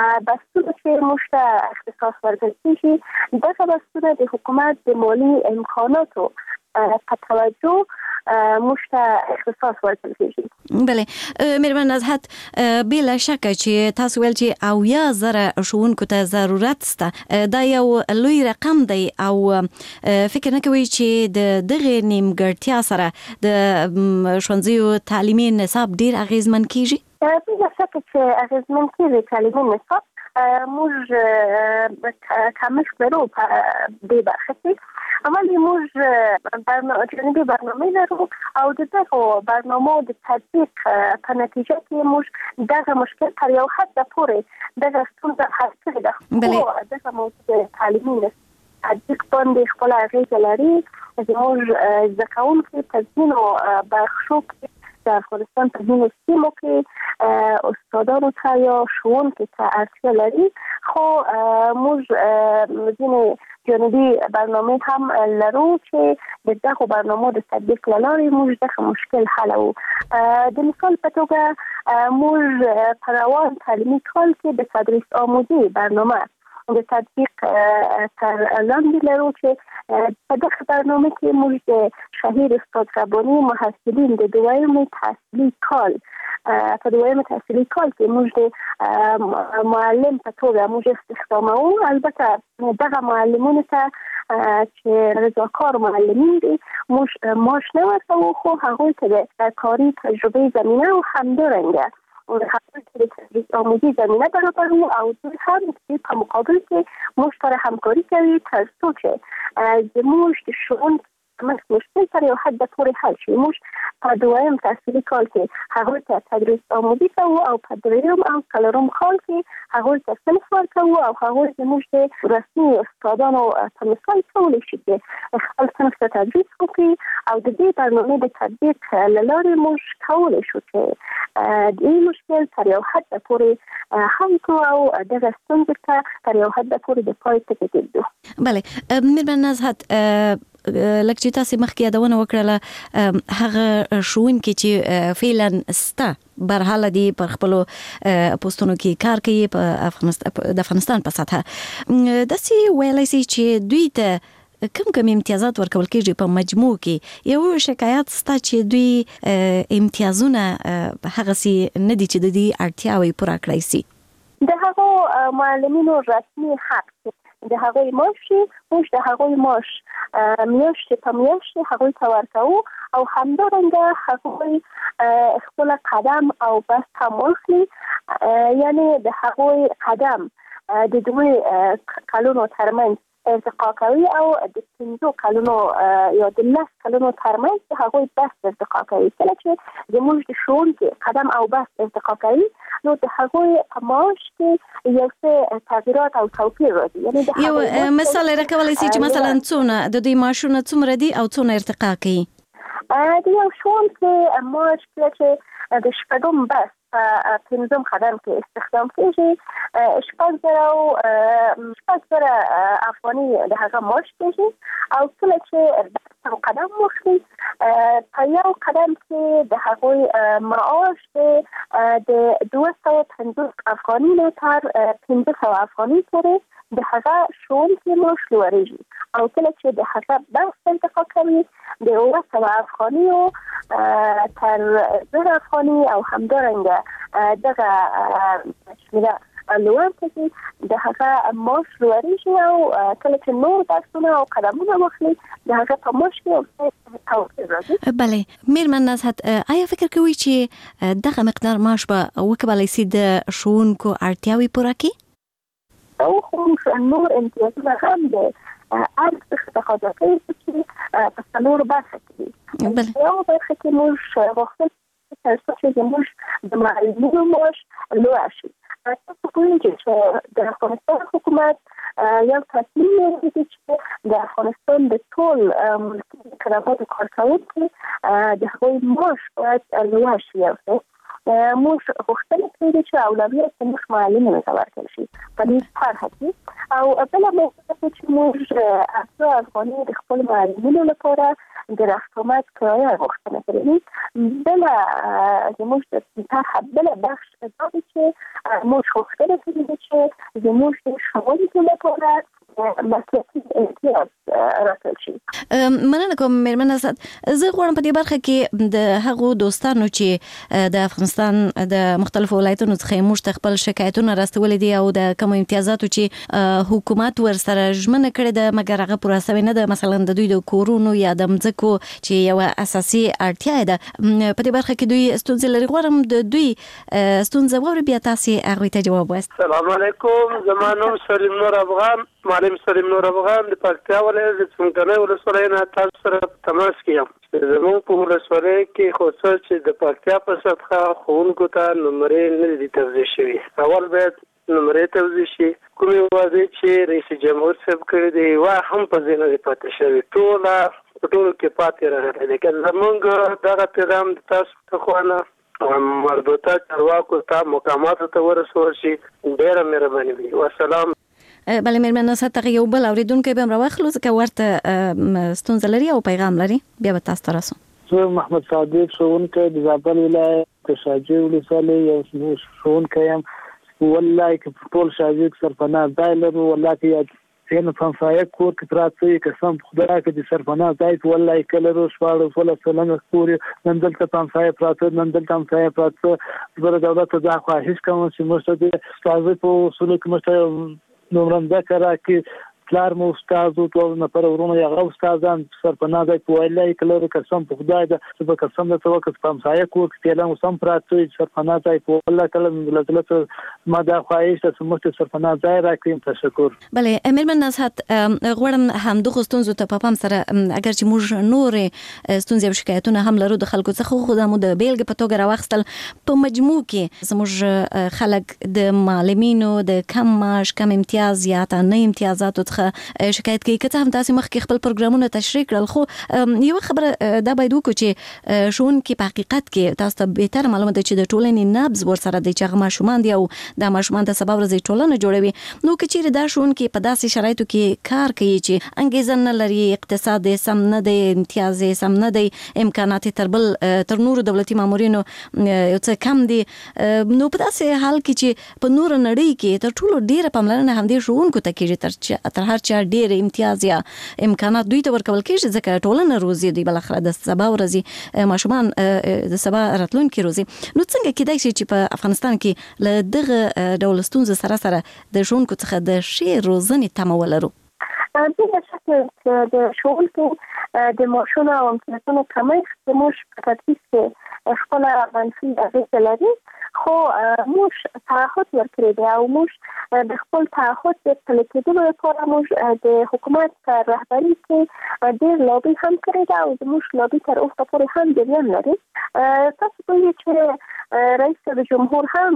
بستونه چې موږ ته اختصاص ورکړل کېږي دغه بستونه د حکومت د مالي امکاناتو په توجه موږ ته اختصاص ورکړل کېږي. بله مېرمن نزهت بلا شکه چې تاسو ویل چې 80,000 ښوونکو ته ضرورت شته دا یو لوی رقم دی او فکر نه کوي چې د دغه نیمګړتیا سره د ښوونځیو تعلیمي نصاب ډیر اغیزمن کیږي؟ بلا شکه چې اغیزمن کیږي تعلیمي نصاب. موږ کمښت لرو په دې برخه کې. اولی موږ جانبي برنامه لرو او د دغه برنامو د تطبیق په نتیجه کې موږ دغه مشکل تر یو حد پورې دغه ستونزه حل کړې ده. دغه موضوع تعلیمي تطبیق باندې خپل اغیزه لري. زموږ زده کوونکي په ځینو برخو کې د افغانستان په ځینو سیمو کې استادانو ته یا ښوونکو ته اړتیا لري، خو موږ ځینې جانبي برنامه هم لرو چې د دغه برنامو د تطبیق له لارې موږ دغه مشکل حلوو. د مثال په توګه موږ په روان تعلیمي کال کې د تدریس آموزي برنامه د تطبیق تر لاندې لرو چې په دغه برنامه کې موږ د شهیر استاد رباني محصلین د دویم تحصیلي کال په دویم تحصیلي کال کې موږ د معلم په توګه موږ استخداموو. البته دغه معلمونو ته چې رضاکار معلمین دي موږ معاش نه ورکوو، خو هغوی ته د کاري تجربه زمینه او همدارنګه هغوی ته د تدریس آموزي زمینه برابروو او دوی هم په مقابل کې موږ سره همکاري کوي تر څو چې زموږ د ښوونکو مشکل تر یو حد پورې حل شي. موږ په دویم تحصیلي کال کې هغوی ته تدریس آموزي کوو او په دریم او څلورم کال کې هغوی ته صنف ورکوو او هغوی زموږ د رسمي استادانو په مثال کولی شي چې خپل صنف ته تدریس وکړي او د دې برنامې د تطبیق له لارې موږ کولی شو چې دې مشکل تر یو حد پورې حل کړو او دغه ستونزې ته تر یو حد پورې د پای ته ورسوو. بله مېرمن نزهت لکه چې تاسو مخکې یادونه وکړله هغه ښوونکي چې فعلا سته برحاله دي پر خپلو پوسټونو کې کار کوي په افغانستان په سطحه داسې ویلی سي چې دوی ته کم امتیازات ورکول کېږي په مجموع کې یو شکایت سته چې دوی امتیازونه هغسې نه دي چې د دې اړتیاوې پوره کړی سي. د هغو معلمینو رسمي حق د هغوی معاش موږ د هغوی معاش میاشتې په میاشتې هغوی ته ورکوو او همدارنګه هغوی خپل قدم او بست هم واخلي، یعنی د هغوی قدم د 2 کلونو ترمنځ ارتقا کوي او د 15 کلونو یا د 10 کلونو ترمنځ هغوی بست ارتقا کوي. کله چې زموږ د ښوونکي قدم او بست ارتقا کوي نو د هغوی په معاش کې یو څه تغییرات او توپیر راځي. یو مثال راکولی سي چې مثلا څونه د دوی معاشونه څومره دي او څونه ارتقا کوي؟ د یو ښوونکي معاش چې د شپږم بست په 15 قدم کې استخدام کېږي 6,000 افغاني د هغه معاش کېږي او کله چې قدم واخلي په یو قدم کې د هغوی معاش د 250 افغاني نه تر 1500 افغاني پورې د هغه ښوونکي معاش لوړېږي او کله چې د هغه بست ارتقا کوي د 200 افغاني تر 1000 افغاني او همدارنګه دغه شمیره لوړ کېږي د هغه معاش لوړېږي او کله چې نور بستونه او قدمونه واخلي د هغه په معاش کې یو توپیر راځي. بله مېرمن نزهت آیا فکر کوئ چې دغه مقدار معاش به وکولی سي د ښوونکو اړتیاوې پوره کړي؟ او خو نور امتیازونه هم د ارزښت تقاضا کوي چې په څلورو برخه کې دي. یو برخه کې موږ غوښتل تر څو چې زموږ د معلمینو معاش لوړ شي. تاسو پوهیږئ چې د افغانستان حکومت یو تصمیم نیولی دی چې د افغانستان د ټول ملکي خدماتو کارکوونکي د هغوی معاش باید لوړ شي. موږ غوښتنه کړې چې اولویت زموږ معلمینو ته ورکړل شي په دې طرحه کې او بله موضوع چې موږ 8 افغاني د خپل معلمینو لپاره د رفتومت کرایه غوښتنه کړې. بله زموږ د طرحه بله بخش دا دی چې موږ غوښتنه کوي چې زموږ د ښوونکو لپاره مسلکي امتیاز راکړل شي. مننه کوم مېرمن اسد. زه غواړم په دې برخه کې د هغو دوستانو چې د افغانستان د مختلفو ولایتونو څخه موږ خپل شکایتونه راستولي دي او د کوم امتیازاتو چې حکومت ورسره ژمنه کړې ده مګر هغه پوره شوی نه ده، مثلا د دوی د کورونو یا د مځکو چې یو اساسي اړتیا ده، په دې برخه کې دوی ستونزې لري. غواړم د دوی ستونزې واوري، بیا تاسو هغه ته جواب وایاست. السلام علیکم، زما نوم سلیم نور افغان، معلم سلیم نور افغان د پکتیا ولایت د څمکنیو ولسوالۍ نه تاسو سره تماس کې یم. زموږ په ولسوالۍ کې خو څه چې د پکتیا په سطحه ښوونکو ته نمرې نه دي توزیع شوي. اول باید نمرې توزیع شي. کومې وعدې چې رئیس جمهور صاحب کړي دي یوه هم په ځای نه دي پاتې شوي، ټوله په ټولو کې پاتې راغلی. لیکن زموږ دغه پیغام د تاسو ته خوانه مربوطه چارواکو ته مقاماتو ته ورسول شي، ډېره مهرباني وي. والسلام. بله مېرمن اسد، ته یو بل اوریدونکی به راوخلو ځکه ورته ستونزه لري او پیغام لري، بیا به تاسو ته رسو. زه محمد صادق ښوونکی د زابل ولایت د شاجوی ولسوالۍ یو ښوونکی یم. والله که ټول شاجوی سرپناه ځای لرو، والله که یعنی پنځه کور کې پراته قسم خدای کې د سرپناه ځای والله کله رو شواړو فل سلام کور نن دلته پنځه پراته، نن دلته پنځه پراته. زه د دولت څخه خواهش کوم چې موږ ته استاد په اصول کې موږ نومرنده کرا کې پلار مو استاد او ټول نفر ورونه یو استادان سرپناه ځای په والله کله قسم په خدای ده چې په قسم د توکل پنځه کور کې له سم پراته سرپناه ځای په والله کله دلته ما دا خواهش چې موږ سرپناه ځای راکړم. تشکر. بله مېرمن اسد، غواړم هم دغه ستونزو ته په پام سره اگر چې موږ نور ستونزې او شکایتونه هم لرو د خلکو څخه، خو د مو د بیلګې په توګه راوخستل په مجموع کې زموږ خلک د معلمینو د کم معاش، کم امتیاز یا تا نه امتیازاتو څخه شکایت کوي. که هم تاسو مخکې خپل پروګرامونه تشریح کړل، خو یو خبره دا باید وکړو چې ښوونکي په حقیقت کې تاسو ته بهتر معلومه ده چې د ټولنې نبض ورسره دی چې هغه ماشومان دي او دا ماشومان د سبا ورځې ټولنه جوړوي. نو که چیرې دا ښوونکي په داسې شرایطو کې کار کوي چې انګیزه نه لري، اقتصاد سم نه دی، امتیاز سم نه دی، امکانات تر نورو دولتي مامورینو یو څه کم دي، نو په داسې حال کې چې په نور نړۍ کې تر ټولو ډیره پاملرنه همدې ښوونکو ته کېږي، تر هر چا ډېر امتیاز یا امکانات دوی ته ورکول کېږي ځکه ټولنه روزي دوی بلخره د سبا ورځې ماشومان د سبا راتلونکي روزي. نو څنګه کېدای شي چې په افغانستان کې له دغه ډول ستونزو سره د ښوونکو څخه د ښې روزنې تمه ولرو؟ بلا شک د ښوونکو د معاشونو او امتیازونو کمښت زموږ په تدریس کې خپله منفي اغېزه لري، خو موږ تعهد ورکړی دی او موږ د خپل تعهد د پلي کېدلو لپاره موږ د حکومت په رهبري کې ډېر لابي هم کړی ده او زموږ لابي تر اوسه پورې هم جریان لري. تاسو پوهیږئ چې رئیس جمهور هم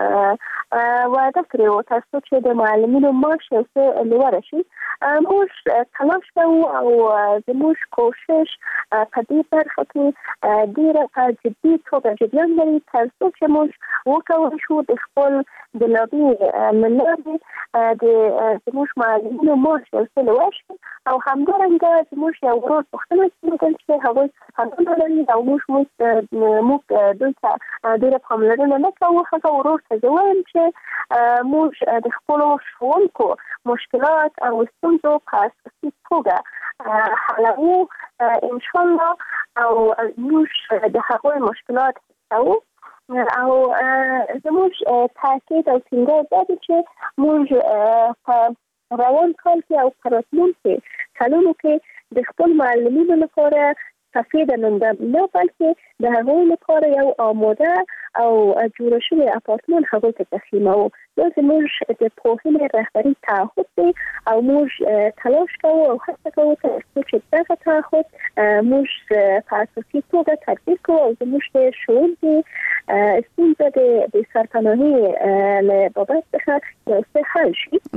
وعده کړې وه ترڅو چې د معلمینو معاش یو څه لوړه شي. موږ تلاش کوو او زموږ کوشش په دې برخه کې ډېره په جدي توګه جریان لري ترڅو چې موږ وکولی شو د خپل د لابي له لارې د زموږ معلمینو معاش یو څه لوړ شي او همدارنګه زموږ یو ورور پوښتنه کېدل چې هغوی قانون لري او موږ دوی ته ډېره پاملرنه نه کوو. هغه ورور ته زه وایم چې موږ د خپلو ښوونکو مشکلات او ستونزو په اساسي توګه حلوو انشاءالله او موږ د هغوی مشکلات حلوو او زموږ تاکید او ټینګار دا دی چې موږ په روان کال کې او په راتلونکي کلونو کې د خپل معلمینو لپاره تفید ننده نه بلکې د هغوی لپاره یو آماده او جوړ شوی اپارتمان هغوی ته تسلیموو. دا زموږ د پوهنې رهبري تعهد دی او موږ تلاش کوو او هڅه کوو ترڅو چې دغه تعهد موږ په اساسي توګه تطبیق کوو او زموږ د ښوونکي ستونزه د سرپناهي له بابت څخه یو څه حل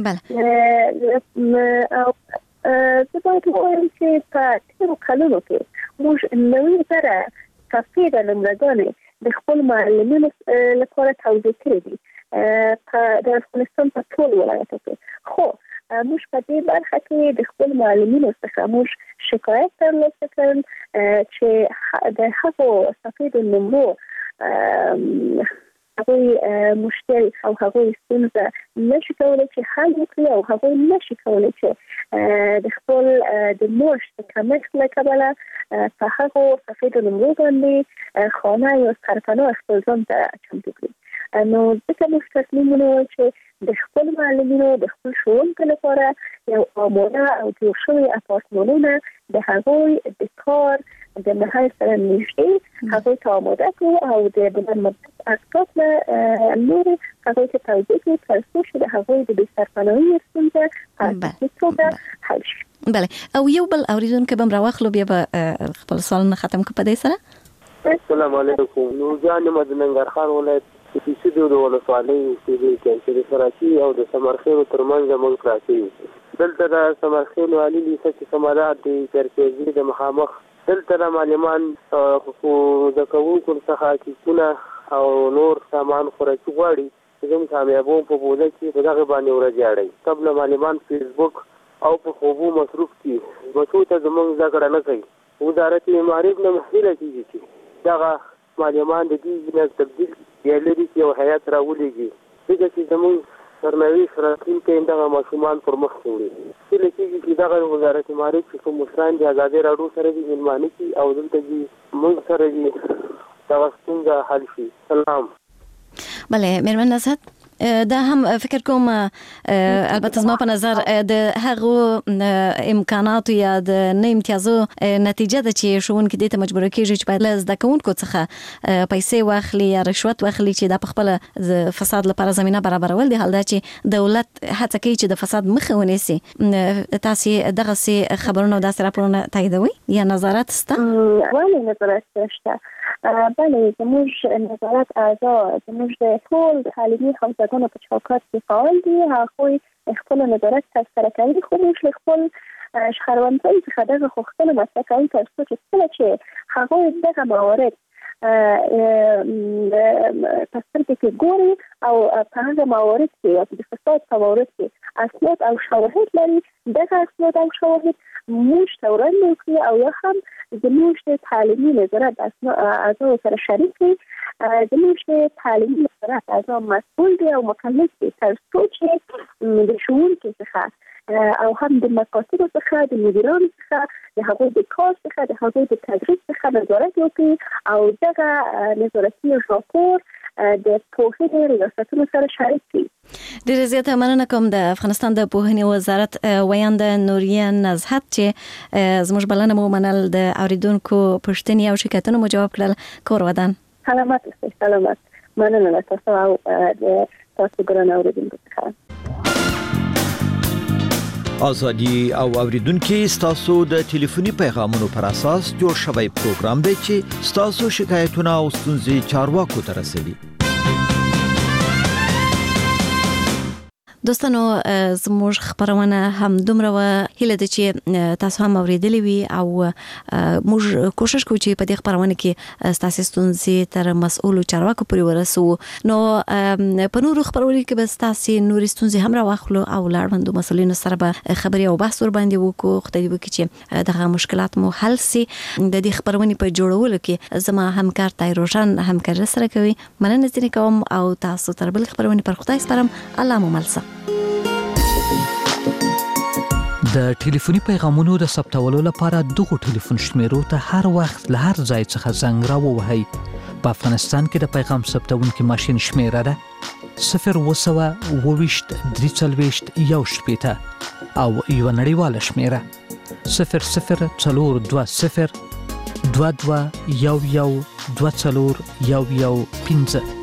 شي. زه باید ووایم چې په تېرو کلونو کې موږ نوي زره تفیده نمرګانې د خپل معلمینو لپاره توضیح کړي دي د افغانستان په ټولو ولایتو کې، خو موږ په دې برخه کې د خپل معلمینو څخه موږ شکایت ترلاسه کړل چې د هغو تفیده نمرو هغوی مشکل او هغوی ستونزه نشي کولی چې حل وکړي او هغوی نشي کولی چې د خپل د معاش د کمښت له کبله په هغو سفید نمرو باندې خانه یا سرپناه خپل ځان ته چمتو کړي. نو ځکه موږ تصمیم ونیول چې د خپل معلمینو د خپل ښوونکو لپاره یو آماده او جوړ شوي اپارتمانونه د هغوی د کار د محل سره نږدې هغوی ته آماده کړو او د بلند مدت اقساط له لوري هغوی ته توضیح کړو تر څو چې د هغوی د بې سرپناهۍ ستونزه په اساسي توګه حل شي. بله او یو بل اوریدونکی به راواخلو بیا به خپل سوال نه ختم کړو په دې سره. السلام علیکم. نورجان مدننګرخان ولایت کیسې د ولسوالۍ اوسېدونکی چې د سراچي او د سمرخیلو ترمنځ موږ پراته یو. دلته د سمرخیلو عالي لیسه چې سمادات د چرکیزي د مخامخ دلته د معلمان خو د کوونکو څخه کیسونه او نور سامان خوراکي غواړي چې زموږ کامیابوم په بوده کې په دغه باندې ورځ اړوي. قبل معلمان فیسبوک او په خوبو مصروف دي بچو ته زموږ زده کړه نه کوي. وزارت معارف نه محیله کېږي چې دغه معلمان د دې نه تبدیل یا لري چې یو هیات راولېږي ځکه چې زموږ سرنوشت راتلونکی دغه ماشومان پر مخ وړي. هیله کېږي چې دغه وزارت معارف چې کوم مشران د ازادۍ راډیو سره دي مېلمانه کړي او دلته دي موږ سره دي دغه ستونزه حل شي. سلام. بله مېرمن نصحت دا هم فکر کوم البته زما په نظر د هغو امکاناتو یا د نه امتیازو نتیجه ده چې ښوونکي دې ته مجبور کېږي چې باید له زده کوونکو څخه پیسې واخلي یا رشوت واخلي چې دا په خپله د فساد لپاره زمینه برابرول دي. حال دا چې دولت هڅه کوي چې د فساد مخه ونیسي. تاسې دغسې خبرونه او داسې راپورونه تاییدوئ یا نظارت شته؟ ولې نظارت شته؟ بله زموږ نظارت اعضا زموږ د ټول تعلیمي حوزهګانو په چوکاټ کې فعال دي. هغوی خپل نظارت ترسره کوي خو موږ له خپل شخړوندۍ څخه دغه غوښتنه مطرح کوو تر څو چې کله چې هغوی دغه موارد په سترګو کې ګوري او په هغه موارد کې یا د فساد په موارد کې اسناد او شواهد لري دغه اسناد او شواهد موږ ته وړاندې کړي او یا هم زموږ د تعلیمي نظارت اعضا سره شریک دي. زموږ د تعلیمي نظارت اعضا مسئول دي او مکلف دي تر څو چې د ښوونکي څخه او هم د مکاتبو څخه د مدیرانو څخه د هغوی د کار څخه د هغوی د تدریس څخه نظارت وکړي او دغه نظارتي راپور د پوهنې ریاستونو سره شریک کړي. ډېره زیاته مننه کوم د افغانستان د پوهنې وزارت ویانده نوریه نزهت چې زموږ بلنه مو ومنل د اوریدونکو پوښتنې او شکایتونه مو جواب کړل. کور ودان. سلامت اوسئ. سلامت. مننه له تاسو او د تاسو ګران اوریدونکو څخه. ازادي او اوریدونکو ستاسو د ټلیفوني پیغامونو پر اساس جوړ شوی پروګرام دی چې ستاسو شکایتونه او ستونزې چارواکو ته رسوي. دوستانو زموږ خبرونه هم دومره و هیله ده چې تاسو هم اوریدلی وي او موږ کوشش کوو چې په دې خبرونه کې ستاسو ستونزې تر مسؤلو چارواکو پورې ورسوو. نو په نورو خبرونو کې به ستاسو نورې ستونزې هم راواخلو او لاړوندو مسؤلینو سره به خبرې او بحث ور باندې وکړو. خدای دې وکړي چې دغه مشکلات مو حل سي. د دې خبرونې په جوړولو کې زما همکار تایروژان همکاري سره کوي. مننه ځینې کوم او تاسو تر بل خبرونې پر خدای سپارم. الله مو مل شه. د ټلیفوني پیغامونو د ثبتولو لپاره دغه ټلیفون شمیرو ته هر وخت له هر ځای څخه زنګ راووهئ. په افغانستان کې د پیغام ثبتونکي ماشین شمیره ده 020 23 1 او یو نړیواله شمیره 00 420 22 11 24 15.